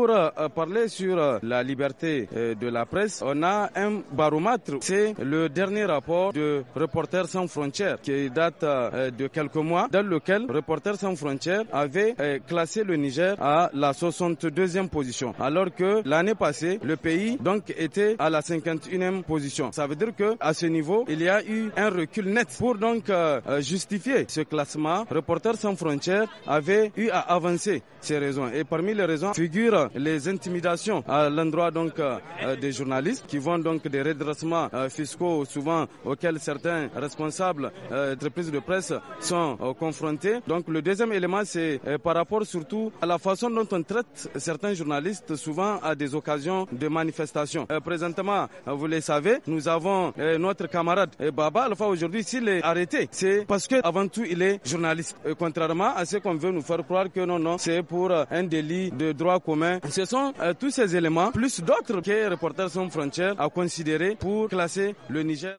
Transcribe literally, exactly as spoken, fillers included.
pour euh, parler sur euh, la liberté euh, de la presse, on a un baromètre. C'est le dernier rapport de Reporters sans frontières qui date euh, de quelques mois, dans lequel Reporters sans frontières avait euh, classé le Niger à la soixante-deuxième position, alors que l'année passée, le pays donc était à la cinquante et unième position. Ça veut dire que à ce niveau, il y a eu un recul net. Pour donc euh, justifier ce classement, Reporters sans frontières avait eu à avancer ces raisons. Et parmi les raisons figurent les intimidations à l'endroit donc euh, des journalistes qui vont donc des redressements euh, fiscaux souvent auxquels certains responsables euh, d'entreprises de presse sont euh, confrontés. Donc le deuxième élément, c'est euh, par rapport surtout à la façon dont on traite certains journalistes souvent à des occasions de manifestations. Euh, présentement, euh, vous le savez, nous avons euh, notre camarade euh, Baba Alpha aujourd'hui, s'il est arrêté, c'est parce que avant tout il est journaliste. Euh, contrairement à ce qu'on veut nous faire croire que non, non, c'est pour euh, un délit de droit commun. Ce sont euh, tous ces éléments, plus d'autres que Reporters sans frontières a considéré pour classer le Niger.